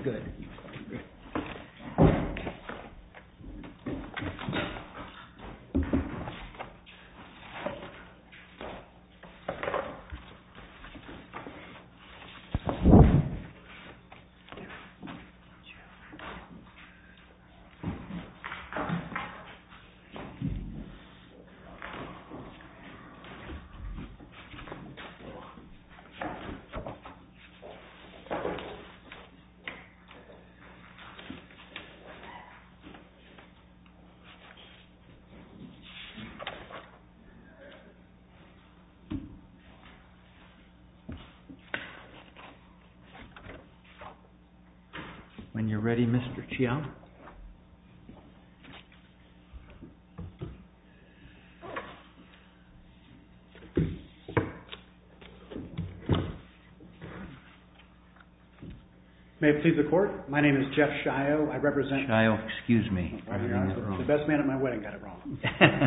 good. When you're ready, Mr. Chiao. May it please the Court, my name is Jeff Shio. I represent... Shio, excuse me. The best man at my wedding got it wrong.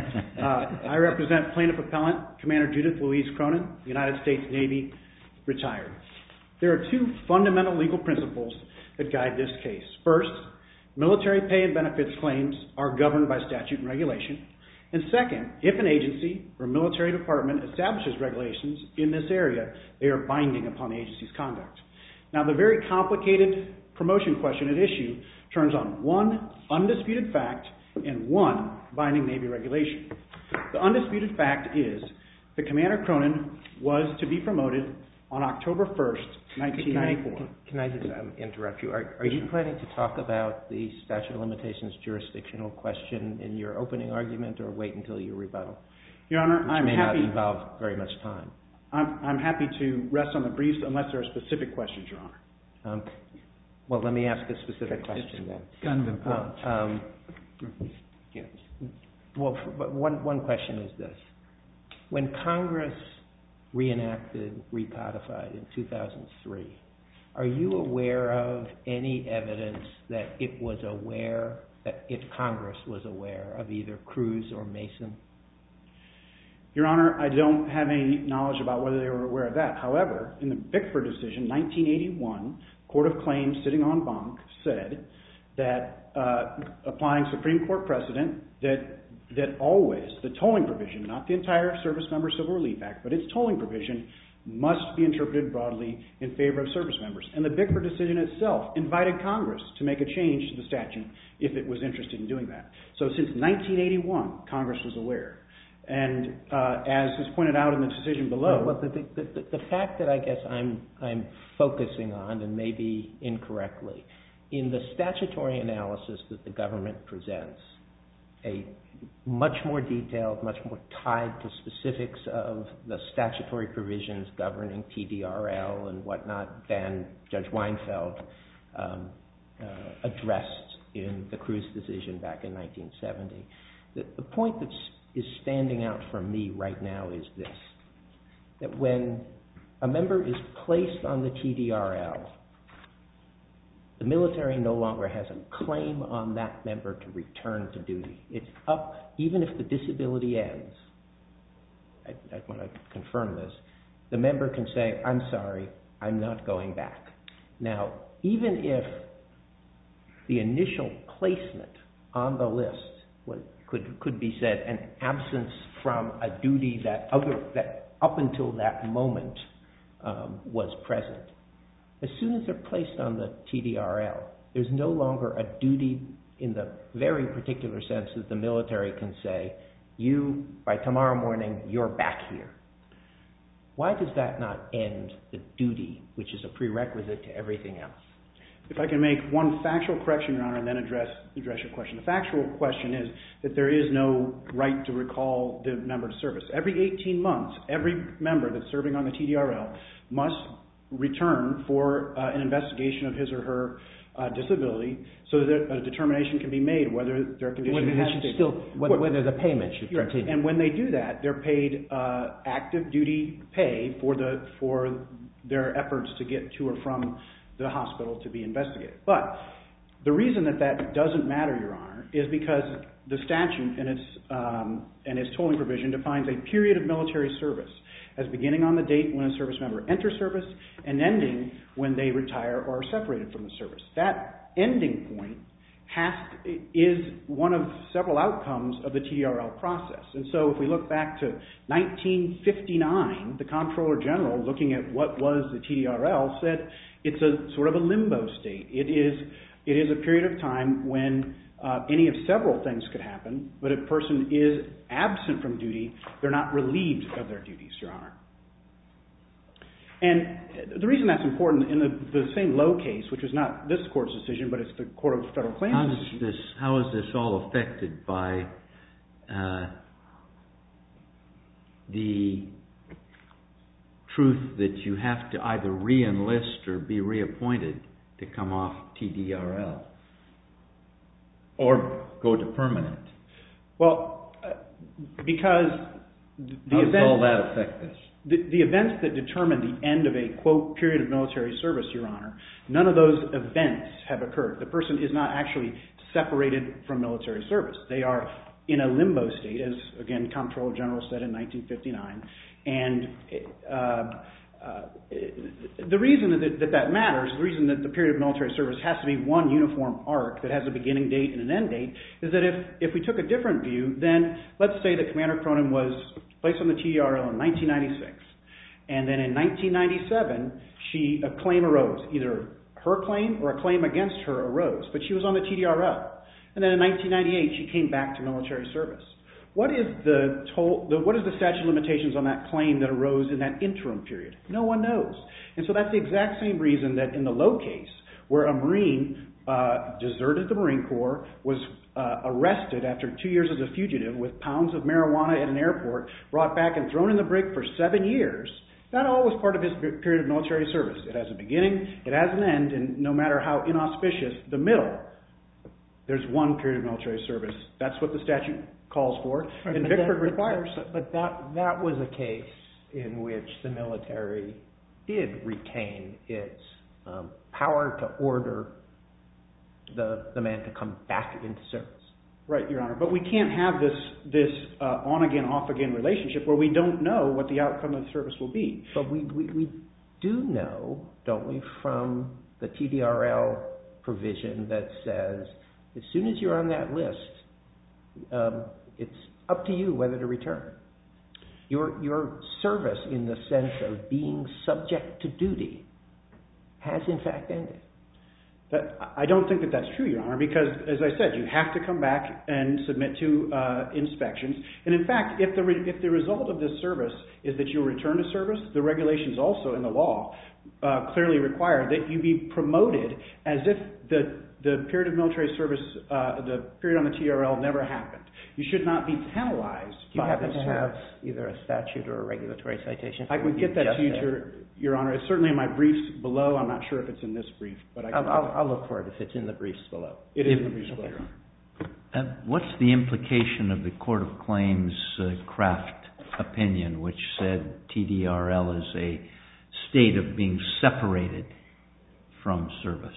I represent Plaintiff Appellant Commander Judith Louise Cronin, United States Navy, retired. There are two fundamental legal principles that guide this case. First, military pay and benefits claims are governed by statute and regulation. And second, if an agency or military department establishes regulations in this area, they are binding upon the agency's conduct. Now, the very complicated promotion question at issue turns on one undisputed fact and one binding Navy regulation. The undisputed fact is that Commander Cronin was to be promoted on October 1st, 1994. Can I just interrupt you? Are you planning to talk about the statute of limitations jurisdictional question in your opening argument, or wait until your rebuttal? Your Honor, I'm happy... Which may not involve very much time. I'm happy to rest on the briefs unless there are specific questions, Your Honor. Well, let me ask a specific question then. Kind of important. Yes. Well, but one question is this. When Congress reenacted, recodified in 2003, are you aware of any evidence that it was aware, Congress was aware of either Cruz or Mason? Your Honor, I don't have any knowledge about whether they were aware of that. However, in the Bickford decision, 1981, Court of Claims sitting en banc said that, applying Supreme Court precedent, that always the tolling provision, not the entire Service Member Civil Relief Act, but its tolling provision must be interpreted broadly in favor of service members. And the Bickford decision itself invited Congress to make a change to the statute if it was interested in doing that. So since 1981, Congress was aware. And as is pointed out in the decision below... Well, the fact that I guess I'm focusing on, and maybe incorrectly, in the statutory analysis that the government presents, a much more detailed, much more tied to specifics of the statutory provisions governing TDRL and whatnot than Judge Weinfeld addressed in the Cruz decision back in 1970. The point that is standing out for me right now is this, that when a member is placed on the TDRL, the military no longer has a claim on that member to return to duty. It's up, even if the disability ends, I want to confirm this, the member can say, I'm sorry, I'm not going back. Now, even if the initial placement on the list could be said an absence from a duty that up until that moment was present, as soon as they're placed on the TDRL, there's no longer a duty in the very particular sense that the military can say, you, by tomorrow morning, you're back here. Why does that not end the duty, which is a prerequisite to everything else? If I can make one factual correction, Your Honor, and then address your question. The factual question is that there is no right to recall the member to service. Every 18 months, every member that's serving on the TDRL must return for an investigation of his or her disability so that a determination can be made whether their condition whether the payment should continue. And when they do that, they're paid active duty pay for their efforts to get to or from the hospital to be investigated. But The reason that doesn't matter, Your Honor, is because the statute and its tolling provision defines a period of military service as beginning on the date when a service member enters service and ending when they retire or are separated from the service. That ending point is one of several outcomes of the TDRL process. And so if we look back to 1959, the Comptroller General, looking at what was the TDRL, said it's a sort of a limbo state. It is a period of time when any of several things could happen, but if a person is absent from duty, they're not relieved of their duties, Your Honor. And the reason that's important, in the same Lowe case, which was not this court's decision, but it's the Court of Federal Claims decision. How is this all affected by the truth that you have to either re-enlist or be reappointed to come off TDRL? Or go to permanent? Well, because how does all that affect this? The events that determine the end of a, quote, period of military service, Your Honor, none of those events have occurred. The person is not actually separated from military service. They are in a limbo state, as, again, Comptroller General said in 1959. And the reason that matters, the reason that the period of military service has to be one uniform arc that has a beginning date and an end date, is that if we took a different view, then let's say that Commander Cronin was placed on the TDRL in 1996. And then in 1997, a claim arose. Either her claim or a claim against her arose. But she was on the TDRL. And then in 1998, she came back to military service. What is the statute of limitations on that claim that arose in that interim period? No one knows. And so that's the exact same reason that in the Lowe case, where a Marine deserted the Marine Corps, was arrested after 2 years as a fugitive with pounds of marijuana at an airport, brought back and thrown in the brig for 7 years, that all was part of his period of military service. It has a beginning, it has an end, and no matter how inauspicious, the middle, there's one period of military service. That's what the statute calls for, and Vickford requires. But that was a case in which the military did retain its power to order the man to come back into service. Right, Your Honor. But we can't have this on-again, off-again relationship where we don't know what the outcome of the service will be. But we do know, don't we, from the TDRL provision that says as soon as you're on that list, it's up to you whether to return. Your service, in the sense of being subject to duty, has in fact ended. I don't think that that's true, Your Honor, because, as I said, you have to come back and submit to inspections. And in fact, if the result of this service is that you return to service, the regulations also in the law clearly require that you be promoted as if the period of military service, the period on the TRL never happened. You should not be penalized by this service. Do you happen to have either a statute or a regulatory citation? I would get that to you, Your Honor. It's certainly in my briefs below. I'm not sure if it's in this brief, but I'll look for it if it's in the briefs below. It is in the briefs below, Your Honor. What's the implication of the Court of Claims Kraft opinion, which said TDRL is a state of being separated from service?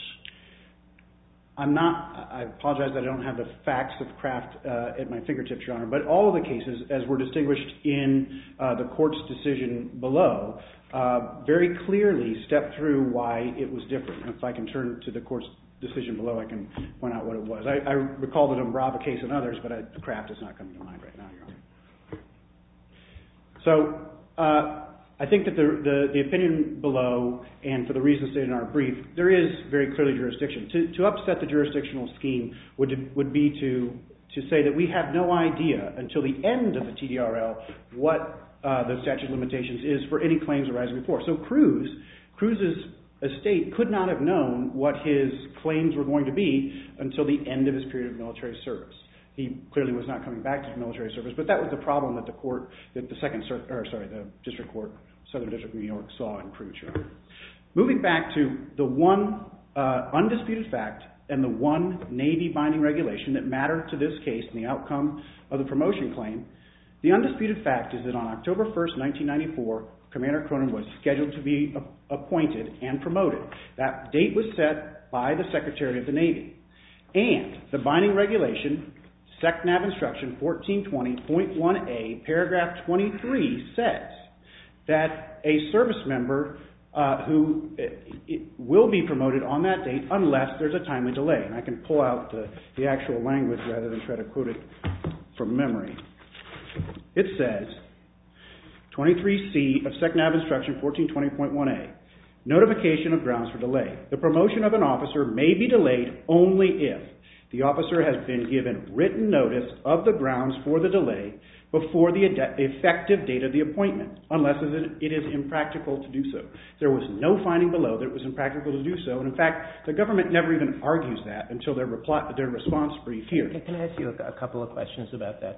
I apologize that I don't have the facts of Kraft at my fingertips, Your Honor, but all of the cases, as were distinguished in the court's decision below, very clearly stepped through why it was different. If I can turn to the court's decision below, I can point out what it was. I recall the Dumbrava case and others, but Kraft is not coming to mind right now, Your Honor. So I think that the opinion below, and for the reasons stated in our brief, there is very clearly jurisdiction. To upset the jurisdictional scheme would be to say that we have no idea until the end of the TDRL what the statute of limitations is for any claims arising before. So Cruz's estate could not have known what his claims were going to be until the end of his period of military service. He clearly was not coming back to military service, but that was the problem that the District Court, Southern District of New York, saw in Cruz. Moving back to the one undisputed fact and the one Navy binding regulation that mattered to this case and the outcome of the promotion claim, the undisputed fact is that on October 1st, 1994, Commander Cronin was scheduled to be appointed and promoted. That date was set by the Secretary of the Navy. And the binding regulation, SECNAV instruction 1420.1a, paragraph 23 says that a service member who will be promoted on that date unless there's a timely delay. And I can pull out the actual language rather than try to quote it from memory. It says, 23C of SECNAV instruction 1420.1a, notification of grounds for delay. The promotion of an officer may be delayed only if the officer has been given written notice of the grounds for the delay before the effective date of the appointment, unless it is impractical to do so. There was no finding below that it was impractical to do so, and in fact, the government never even argues that until their response brief here. Can I ask you a couple of questions about that?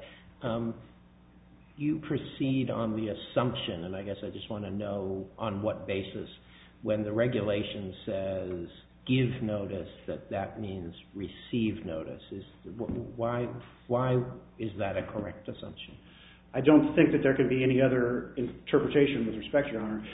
You proceed on the assumption, and I guess I just want to know on what basis, when the regulation says give notice, that means receive notice. Why is that a correct assumption? I don't think that there can be any other interpretation with respect, Your Honor.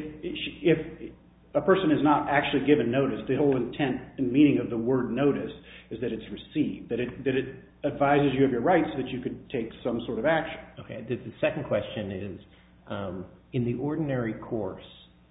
If a person is not actually given notice, the whole intent and meaning of the word notice is that it's received, that it advises you of your rights so that you could take some sort of action. Okay. The second question is, in the ordinary course,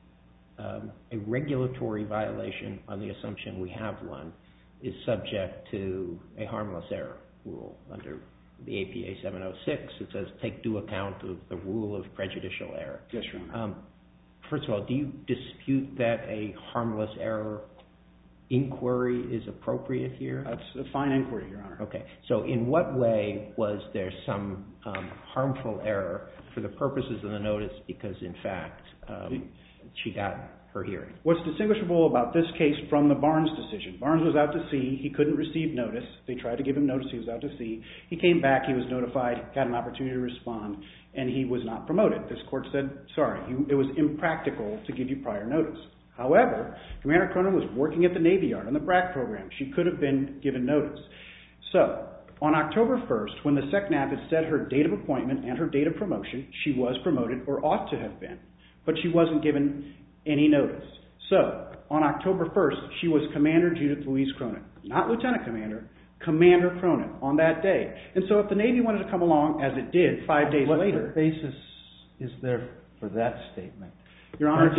a regulatory violation on the assumption we have one is subject to a harmless error rule under the APA 706. It says take due account of the rule of prejudicial error. Yes, Your Honor. First of all, do you dispute that a harmless error inquiry is appropriate here? That's a fine inquiry, Your Honor. Okay. So in what way was there some harmful error for the purposes of the notice because, in fact, she got her hearing? What's distinguishable about this case from the Barnes decision? Barnes was out to sea. He couldn't receive notice. They tried to give him notice. He was out to sea. He came back. He was notified, got an opportunity to respond, and he was not promoted. This court said, sorry, it was impractical to give you prior notice. However, Commander Cronin was working at the Navy Yard on the BRAC program. She could have been given notice. So on October 1st, when the SECNAV had set her date of appointment and her date of promotion, she was promoted or ought to have been, but she wasn't given any notice. So on October 1st, she was Commander Judith Louise Cronin, not Lieutenant Commander, Commander Cronin on that day. And so if the Navy wanted to come along, as it did 5 days later... What basis is there for that statement? Your Honor,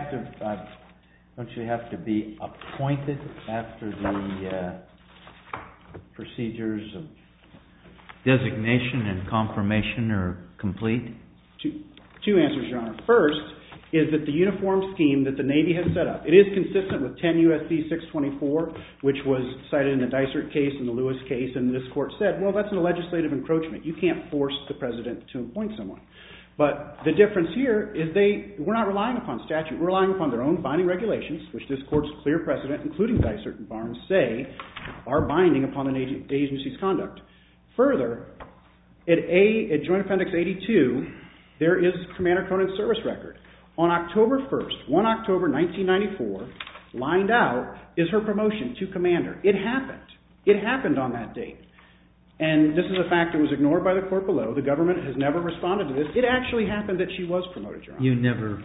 don't you have to be appointed after the procedures of designation and confirmation are complete? Two answers, Your Honor. First is that the uniform scheme that the Navy has set up, it is consistent with 10 U.S.C. 624, which was cited in the Dysart case and the Lewis case, and this court said, well, that's a legislative encroachment. You can't force the president to appoint someone. But the difference here is we're not relying upon statute. We're relying upon their own binding regulations, which this court's clear precedent, including Dysart and Barnes, say are binding upon the agency's conduct. Further, at Joint Appendix 82, there is Commander Cronin's service record. On October 1st, 1 October 1994, lined out is her promotion to commander. It happened. It happened on that date. And this is a fact that was ignored by the court below. The government has never responded to this. It actually happened that she was promoted, Your Honor. You never,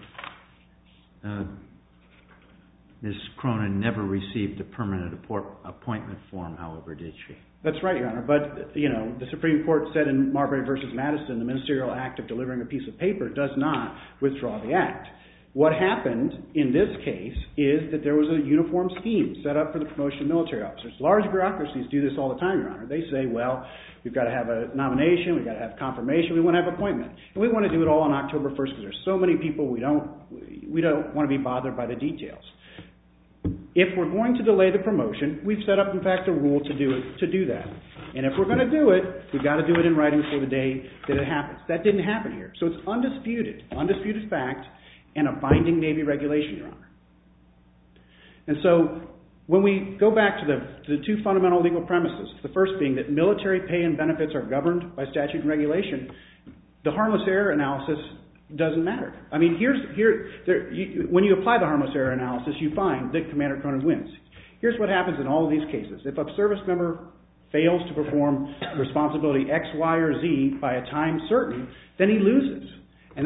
Ms. Cronin never received a permanent appointment form, however, did she? That's right, Your Honor. But, you know, the Supreme Court said in Marbury v. Madison, the ministerial act of delivering a piece of paper does not withdraw the act. What happened in this case is that there was a uniform scheme set up for the promotion of military officers. Large bureaucracies do this all the time, Your Honor. They say, well, we've got to have a nomination, we've got to have confirmation, we want to have appointment. And we want to do it all on October 1st because there's so many people we don't want to be bothered by the details. If we're going to delay the promotion, we've set up, in fact, a rule to do that. And if we're going to do it, we've got to do it in writing for the day that it happens. That didn't happen here. So it's undisputed fact, and a binding Navy regulation, Your Honor. And so when we go back to the two fundamental legal premises, the first being that military pay and benefits are governed by statute and regulation, the harmless error analysis doesn't matter. I mean, when you apply the harmless error analysis, you find that Commander Cronin wins. Here's what happens in all of these cases. If a service member fails to perform responsibility X, Y, or Z by a time certain, then he loses. And that's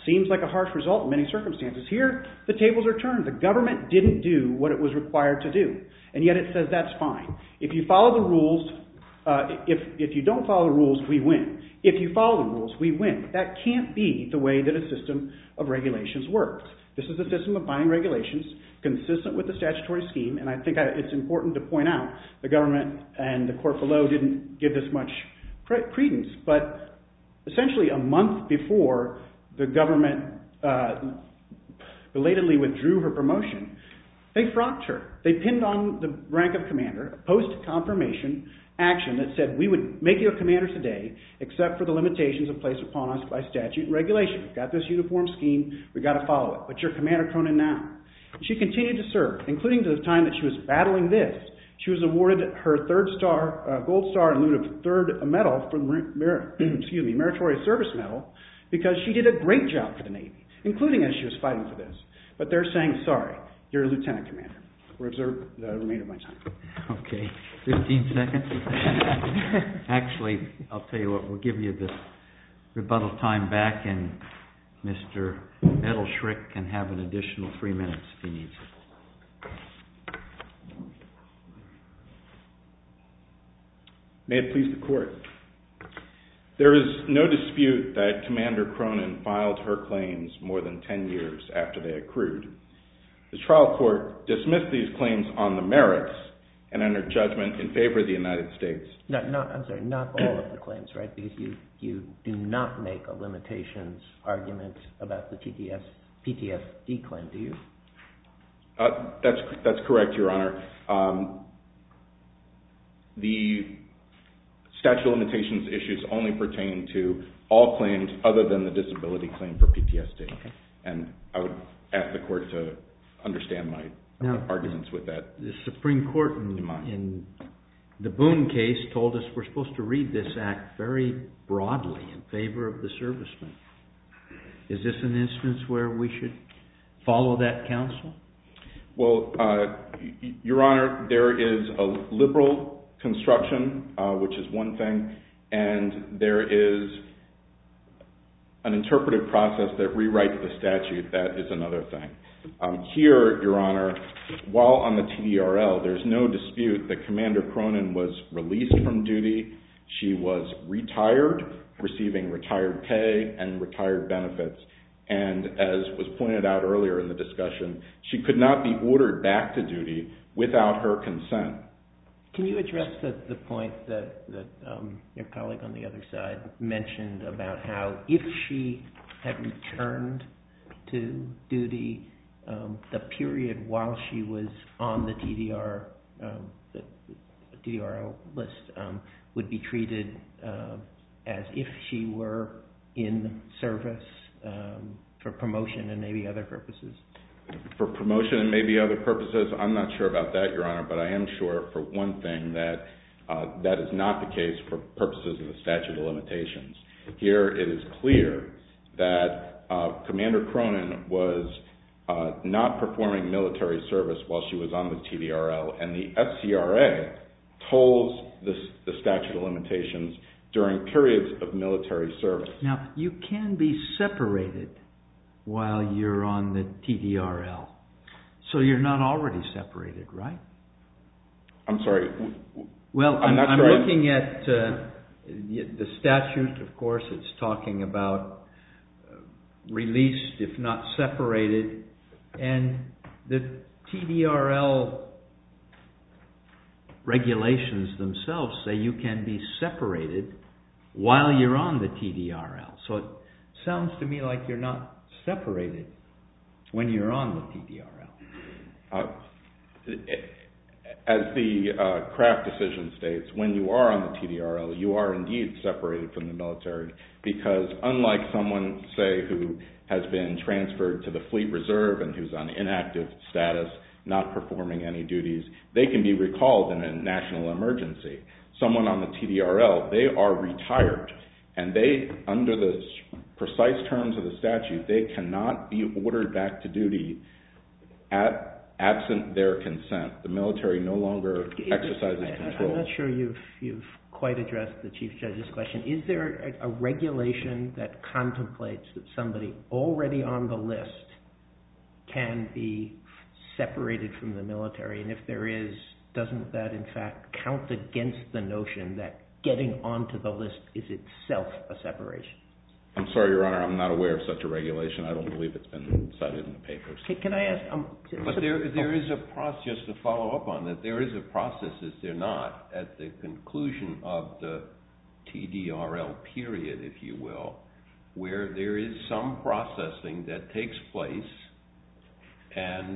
seems like a harsh result in many circumstances. Here, the tables are turned. The government didn't do what it was required to do, and yet it says that's fine. If you follow the rules, if you don't follow the rules, we win. If you follow the rules, we win. That can't be the way that a system of regulations works. This is a system of binding regulations consistent with the statutory scheme, and I think it's important to point out the government and the court below didn't give this much credence, but essentially a month before the government belatedly withdrew her promotion, they frocked her. They pinned on the rank of commander a post-confirmation action that said we would make you a commander today except for the limitations placed upon us by statute and regulation. We've got this uniform scheme. We've got to follow it. But you're Commander Cronin now. And she continued to serve, including to the time that she was battling this. She was awarded her third star, gold star in lieu of third medal from Meritorious Service Medal because she did a great job for the Navy, including as she was fighting for this. But they're saying, sorry, you're a lieutenant commander. We'll reserve the remainder of my time. Okay, 15 seconds. Actually, I'll tell you what, we'll give you the rebuttal time back, and Mr. Edelschrick can have an additional 3 minutes if he needs it. May it please the Court. There is no dispute that Commander Cronin filed her claims more than 10 years after they accrued. The trial court dismissed these claims on the merits and entered judgment in favor of the United States. Not all of the claims, right? Because you do not make a limitations argument about the PTSD claim, do you? That's correct, Your Honor. The statute of limitations issues only pertain to all claims other than the disability claim for PTSD. Okay. And I would ask the Court to understand my arguments with that. The Supreme Court in the Boone case told us we're supposed to read this act very broadly in favor of the servicemen. Is this an instance where we should follow that counsel? Well, Your Honor, there is a liberal construction, which is one thing, and there is an interpretive process that rewrites the statute. That is another thing. Here, Your Honor, while on the TDRL, there's no dispute that Commander Cronin was released from duty. She was retired, receiving retired pay and retired benefits. And as was pointed out earlier in the discussion, she could not be ordered back to duty without her consent. Can you address the point that your colleague on the other side mentioned about how if she had returned to duty, the period while she was on the TDRL list would be treated as if she were in service for promotion and maybe other purposes? For promotion and maybe other purposes, I'm not sure about that, Your Honor, but I am sure for one thing that that is not the case for purposes of the statute of limitations. Here it is clear that Commander Cronin was not performing military service while she was on the TDRL, and the FCRA tolls the statute of limitations during periods of military service. Now, you can be separated while you're on the TDRL, so you're not already separated, right? I'm sorry. Well, I'm looking at the statute, of course. It's talking about released, if not separated, and the TDRL regulations themselves say you can be separated while you're on the TDRL. So it sounds to me like you're not separated when you're on the TDRL. As the Kraft decision states, when you are on the TDRL, you are indeed separated from the military because unlike someone, say, who has been transferred to the Fleet Reserve and who's on inactive status, not performing any duties, they can be recalled in a national emergency. Someone on the TDRL, they are retired, and they, under the precise terms of the statute, they cannot be ordered back to duty absent their consent. The military no longer exercises control. I'm not sure you've quite address the Chief Judge's question. Is there a regulation that contemplates that somebody already on the list can be separated from the military? And if there is, doesn't that in fact count against the notion that getting onto the list is itself a separation? I'm sorry, Your Honor, I'm not aware of such a regulation. I don't believe it's been cited in the papers. Can I ask? But there is a process, just to follow up on that, there is a process, is there not, at the conclusion of the TDRL period, if you will, where there is some processing that takes place and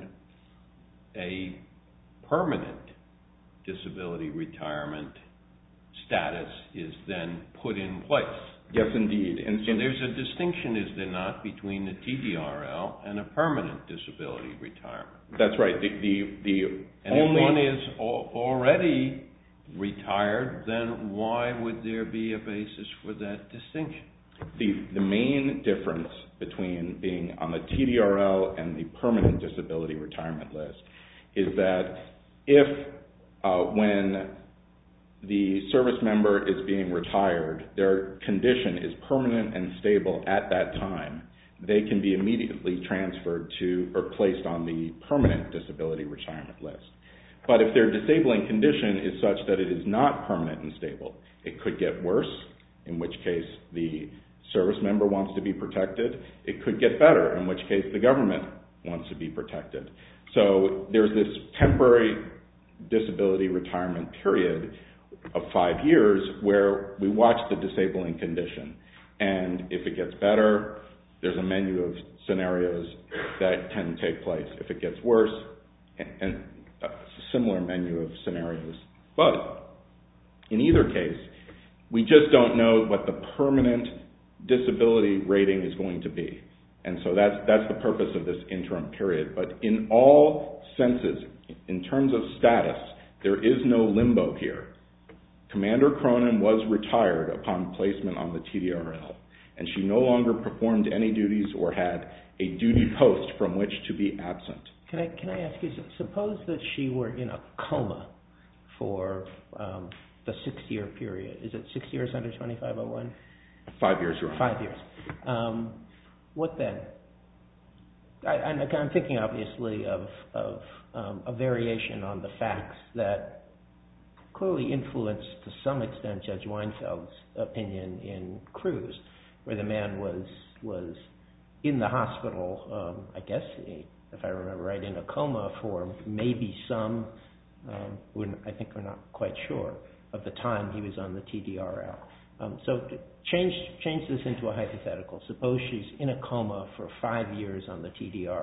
a permanent disability retirement status is then put in place. Yes, indeed. And so there's a distinction, is there not, between the TDRL and a permanent disability retirement? That's right. And if one is already retired, then why would there be a basis for that distinction? The main difference between being on the TDRL and the permanent disability retirement list is that if, when the service member is being retired, their condition is permanent and stable at that time, they can be immediately transferred to or placed on the permanent disability retirement list. But if their disabling condition is such that it is not permanent and stable, it could get worse, in which case the service member wants to be protected. It could get better, in which case the government wants to be protected. So there's this temporary disability retirement period of 5 years where we watch the disabling condition, and if it gets better, there's a menu of scenarios that can take place. If it gets worse, and a similar menu of scenarios. But in either case, we just don't know what the permanent disability rating is going to be, and so that's the purpose of this interim period. But in all senses, in terms of status, there is no limbo here. Commander Cronin was retired upon placement on the TDRL, and she no longer performed any duties or had a duty post from which to be absent. Can I ask you, suppose that she were in a coma for the 6-year period. Is it 6 years under 2501? 5 years, Your Honor. 5 years. What then? I'm thinking obviously of a variation on the facts that clearly influenced to some extent Judge Weinfeld's opinion in Cruz, where the man was in the hospital, I guess, if I remember right, in a coma for maybe some, I think we're not quite sure, of the time he was on the TDRL. So change this into a hypothetical. Suppose she's in a coma for 5 years on the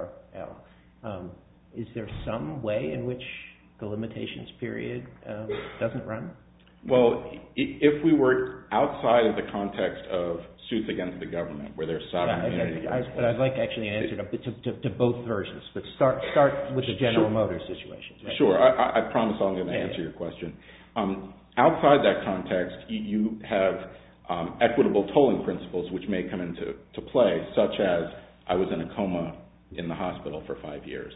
TDRL. Is there some way in which the limitations period doesn't run? Well, if we were outside of the context of suits against the government, where there's sovereign immunity. But I'd like actually an answer to both versions. But start with the General Motors situation. Right? Sure. I promise I'm going to answer your question. Outside that context, you have equitable tolling principles which may come into play, such as I was in a coma in the hospital for 5 years.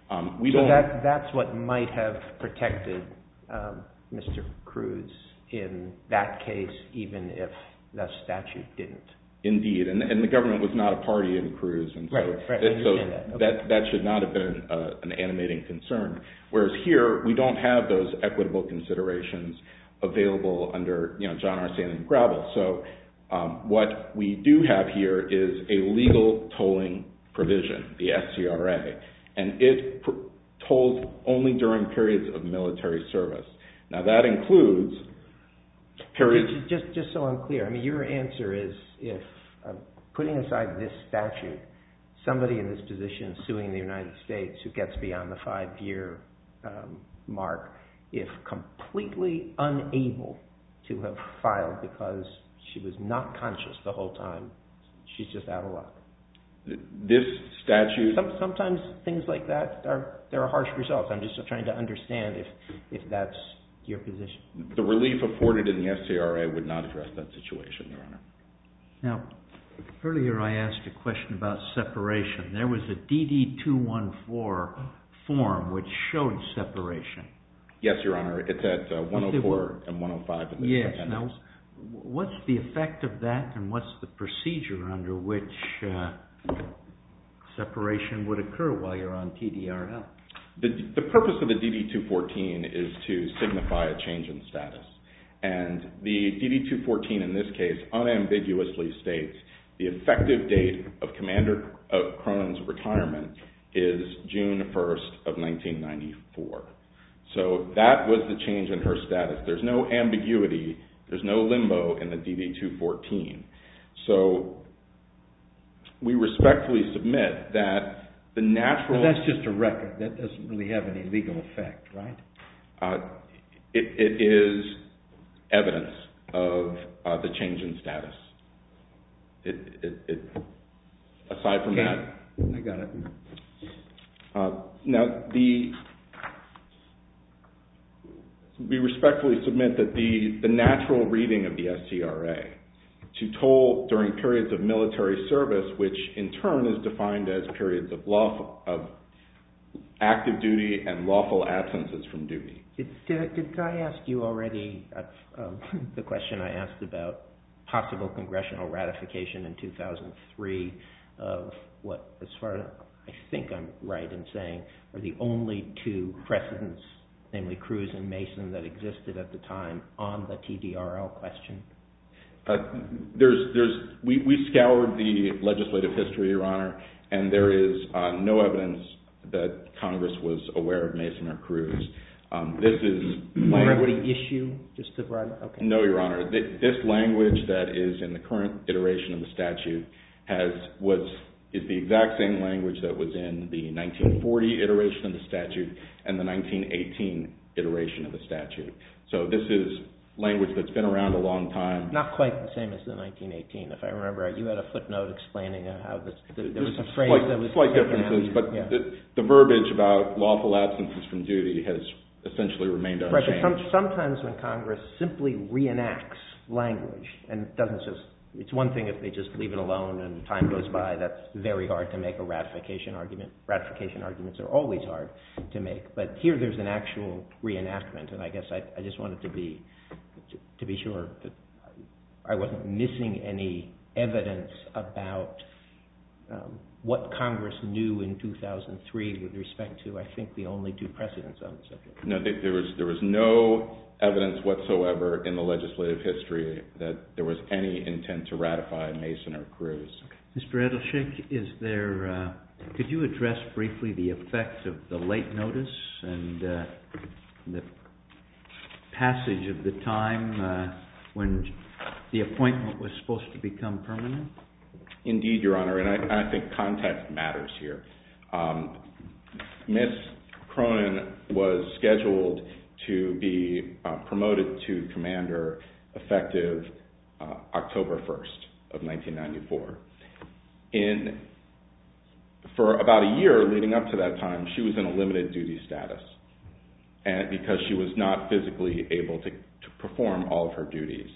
That's what might have protected Mr. Cruz in that case, even if the statute didn't. Indeed, and the government was not a party in Cruz, and so, I understand that should not have been an animating concern. Whereas here, we don't have those equitable considerations available under John R. Sand and Gravel. So what we do have here is a legal tolling provision, the SCRA, and it tolls only during periods of military service. Now that includes periods... Just so I'm clear, I mean, your answer is, if putting aside this statute, somebody in this position suing the United States who gets beyond the 5-year mark, if completely unable to have filed because she was not conscious the whole time, she's just out of luck. This statute... Sometimes things like that, there are harsh results. I'm just trying to understand if that's your position. The relief afforded in the SCRA would not address that situation, Your Honor. Now, earlier I asked a question about separation. There was a DD-214 form which showed separation. Yes, Your Honor. It's at 104 and 105 in the Yes. appendix. Now, what's the effect of that, and what's the procedure under which separation would occur while you're on TDRL? The purpose of the DD-214 is to signify a change in status. And the DD-214 in this case unambiguously states the effective date of Commander Cronin's retirement is June 1st of 1994. So that was the change in her status. There's no ambiguity, there's no limbo in the DD-214. So we respectfully submit that the natural... But that's just a record. That doesn't really have any legal effect, right? It is evidence of the change in status. Aside from that... I got it. Now, we respectfully submit that the natural reading of the SCRA to toll during periods of military service, which in turn is defined as periods of active duty and lawful absences from duty. Did I ask you already the question I asked about possible congressional ratification in 2003 of what, as far as I think I'm right in saying, are the only two precedents, namely Cruz and Mason, that existed at the time on the TDRL question? We scoured the legislative history, Your Honor, and there is no evidence that Congress was aware of Mason or Cruz. This is language... the issue, just to run... Okay. No, Your Honor. This language that is in the current iteration of the statute is the exact same language that was in the 1940 iteration of the statute and the 1918 iteration of the statute. So this is language that's been around a long time. Not quite the same as the 1918. If I remember right, you had a footnote explaining how there was a phrase that was... Slight differences, but the verbiage about lawful absences from duty has essentially remained unchanged. Right, but sometimes when Congress simply reenacts language, and it doesn't just... It's one thing if they just leave it alone and time goes by, that's very hard to make a ratification argument. Ratification arguments are always hard to make, but here there's an actual reenactment, and I guess I just wanted to be sure that I wasn't missing any evidence about what Congress knew in 2003 with respect to, I think, the only two precedents on the subject. No, there was no evidence whatsoever in the legislative history that there was any intent to ratify Mason or Cruz. Mr. Edelschick, is there... could you address briefly the effect of the late notice and the passage of the time when the appointment was supposed to become permanent? Indeed, Your Honor, and I think context matters here. Ms. Cronin was scheduled to be promoted to commander effective October 1st of 1994. For about a year leading up to that time, she was in a limited duty status, and because she was not physically able to perform all of her duties.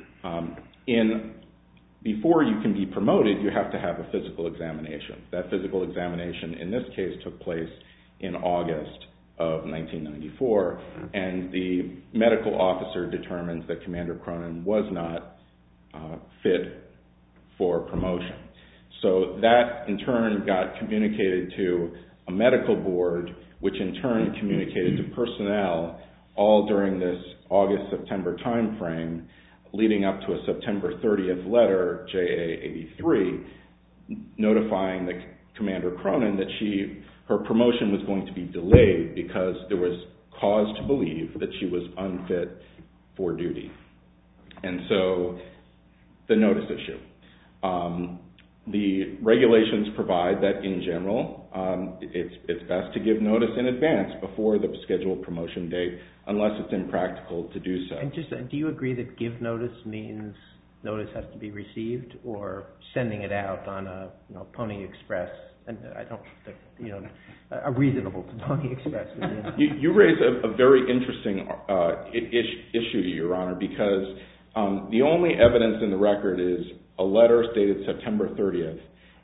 Before you can be promoted, you have to have a physical examination. That physical examination in this case took place in August of 1994, and the medical officer determines that Commander Cronin was not fit for promotion. So that in turn got communicated to a medical board, which in turn communicated to personnel all during this August-September time frame, leading up to a September 30th letter, JA-83, notifying the Commander Cronin that her promotion was going to be delayed because there was cause to believe that she was unfit for duty. And so the notice issue. The regulations provide that in general, it's best to give notice in advance before the scheduled promotion date, unless it's impractical to do so. And just, do you agree that give notice means notice has to be received, or sending it out on a Pony Express? And I don't think, a reasonable Pony Express. You raise a very interesting issue, Your Honor, because the only evidence in the record is a letter dated September 30th,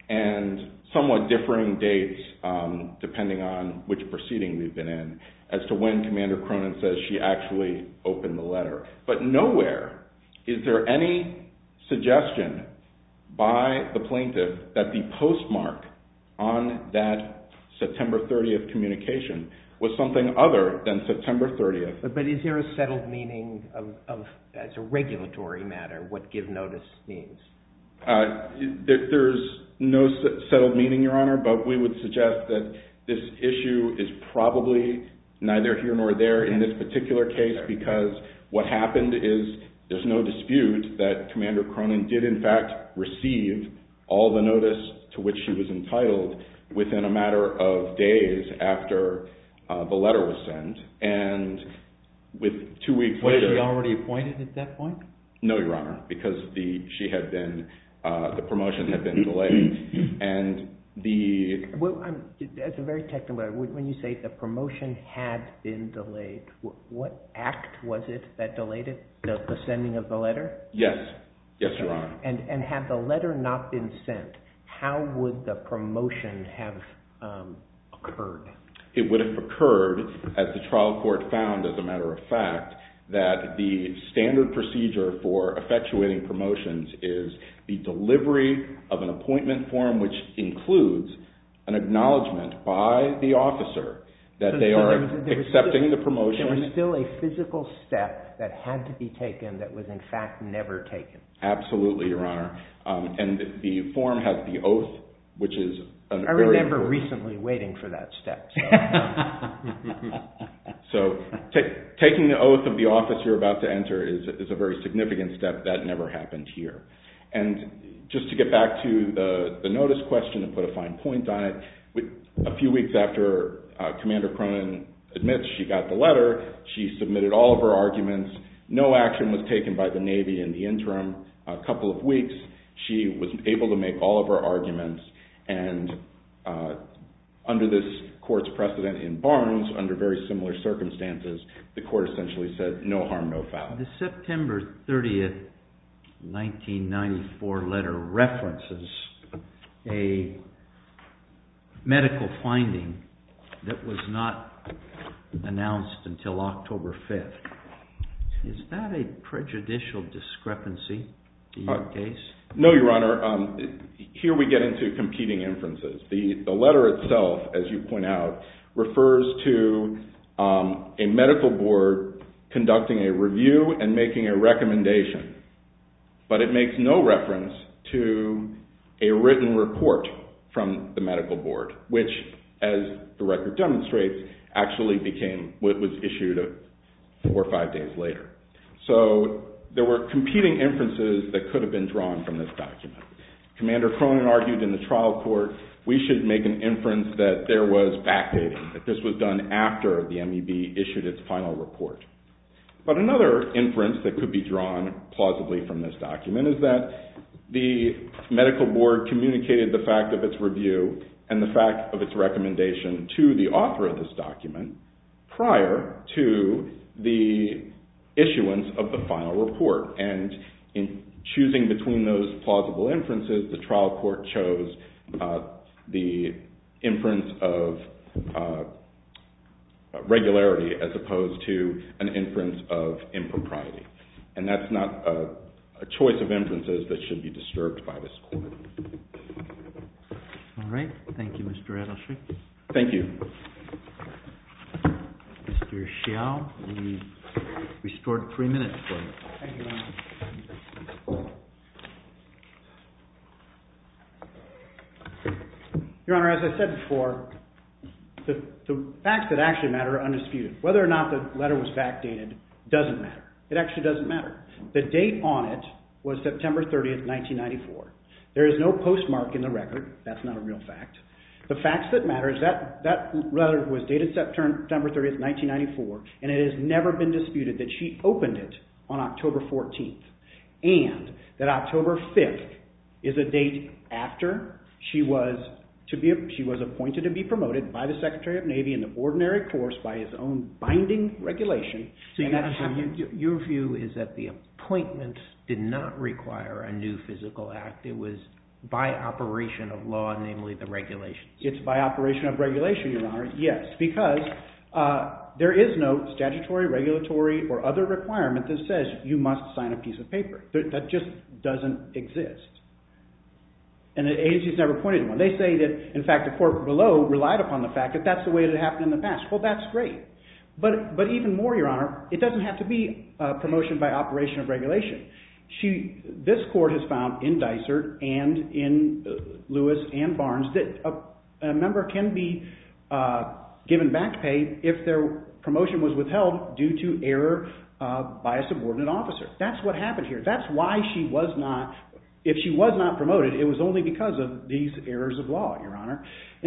and somewhat differing dates depending on which proceeding we've been in as to when Commander Cronin says she actually opened the letter. But nowhere is there any suggestion by the plaintiff that the postmark on that September 30th communication was something other than September 30th. But is there a settled meaning of as a regulatory matter, what give notice means? There's no settled meaning, Your Honor, but we would suggest that this issue is probably neither here nor there in this particular case, because what happened is there's no dispute that Commander Cronin did in fact receive all the notice to which she was entitled within a matter of days after the letter was sent, and with 2 weeks later... Was she already appointed at that point? No, Your Honor, because the promotion had been delayed, and as a very technical matter, when you say the promotion had been delayed, what act was it that delayed it? The sending of the letter? Yes, Your Honor. And had the letter not been sent, how would the promotion have occurred? It would have occurred, as the trial court found, as a matter of fact, that the standard procedure for effectuating promotions is the delivery of an appointment form which includes an acknowledgement by the officer that they are accepting the promotion. There was still a physical step that had to be taken that was in fact never taken. Absolutely, Your Honor. And the form has the oath, which is I remember recently waiting for that step. So taking the oath of the office you're about to enter is a very significant step. That never happened here. And just to get back to the notice question and put a fine point on it, a few weeks after Commander Cronin admits she got the letter, she submitted all of her arguments. No action was taken by the Navy in the interim. A couple of weeks, she was able to make all of her arguments, and under this court's precedent in Barnes, under very similar circumstances, the court essentially said no harm, no foul. The September 30th, 1994 letter references a medical finding that was not announced until October 5th. Is that a prejudicial discrepancy to your case? No, Your Honor. Here we get into competing inferences. The letter itself, as you point out, refers to a medical board conducting a review and making a recommendation, but it makes no reference to a written report from the medical board, which, as the record demonstrates, actually was issued 4 or 5 days later. So there were competing inferences that could have been drawn from this document. Commander Cronin argued in the trial court we should make an inference that there was backdating, that this was done after the MEB issued its final report. But another inference that could be drawn plausibly from this document is that the medical board communicated the fact of its review and the fact of its recommendation to the author of this document prior to the issuance of the final report. And in choosing between those plausible inferences, the trial court chose the inference of regularity as opposed to an inference of impropriety. And that's not a choice of inferences that should be disturbed by this court. All right. Thank you, Mr. Edelschrick. Thank you. Mr. Xiao, we restored 3 minutes for you. Thank you, Your Honor. Your Honor, as I said before, the facts that actually matter are undisputed. Whether or not the letter was backdated doesn't matter. It actually doesn't matter. The date on it was September 30th, 1994. There is no postmark in the record. That's not a real fact. The facts that matter is that letter was dated September 30th, 1994, and it has never been disputed that she opened it on October 14th, and that October 5th is a date after she was appointed to be promoted by the Secretary of Navy in the ordinary course by his own binding regulation. So your view is that the appointment did not require a new physical act. It was by operation of law, namely the regulations? It's by operation of regulation, Your Honor, yes, because there is no statutory, regulatory, or other requirement that says you must sign a piece of paper. That just doesn't exist. And the agency's never pointed to one. They say that, in fact, the court below relied upon the fact that that's the way it had happened in the past. Well, that's great. But even more, Your Honor, it doesn't have to be promotion by operation of regulation. This court has found in Dysart and in Lewis and Barnes that a member can be given back pay if their promotion was withheld due to error by a subordinate officer. That's what happened here. That's why she was not, if she was not promoted, it was only because of these errors of law, Your Honor.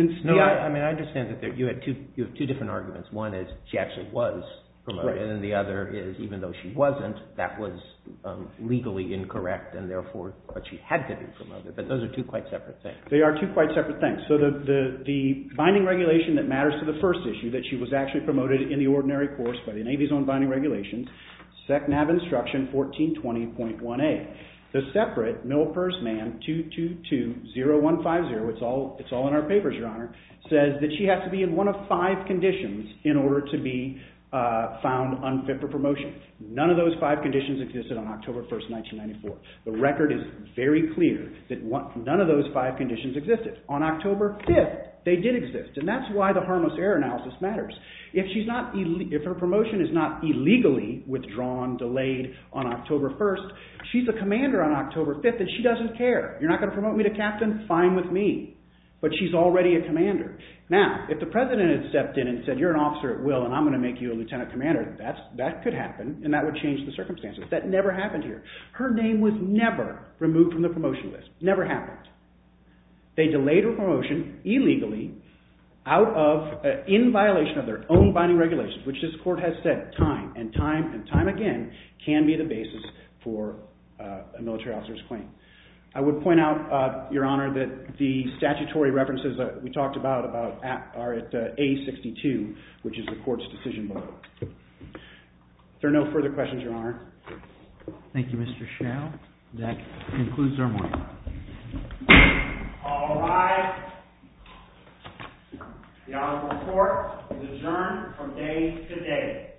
I understand that you have two different arguments. One is she actually was promoted, right, and the other is even though she wasn't, that was legally incorrect, and therefore, but she had to be promoted. But those are two quite separate things. They are two quite separate things. So the binding regulation that matters to the first issue, that she was actually promoted in the ordinary course by the Navy's own binding regulations, SECNAV instruction 1420.1a. The separate Milpers Man 222-0150, it's all in our papers, Your Honor, says that she has to be in one of 5 conditions in order to be found unfit for promotion. None of those 5 conditions existed on October 1st, 1994. The record is very clear that none of those 5 conditions existed. On October 5th, they did exist, and that's why the harmless error analysis matters. If her promotion is not illegally withdrawn, delayed on October 1st, she's a commander on October 5th, and she doesn't care. You're not going to promote me to captain? Fine with me. But she's already a commander. Now, if the president had stepped in and said, you're an officer at will, and I'm going to make you a lieutenant commander, that could happen, and that would change the circumstances. That never happened here. Her name was never removed from the promotion list. Never happened. They delayed her promotion illegally in violation of their own binding regulations, which this court has said time and time again can be the basis for a military officer's claim. I would point out, Your Honor, that the statutory references that we talked about are at A62, which is the court's decision below. If there are no further questions, Your Honor. Thank you, Mr. Schau. That concludes our morning. All rise. The Honorable Court is adjourned from day to day.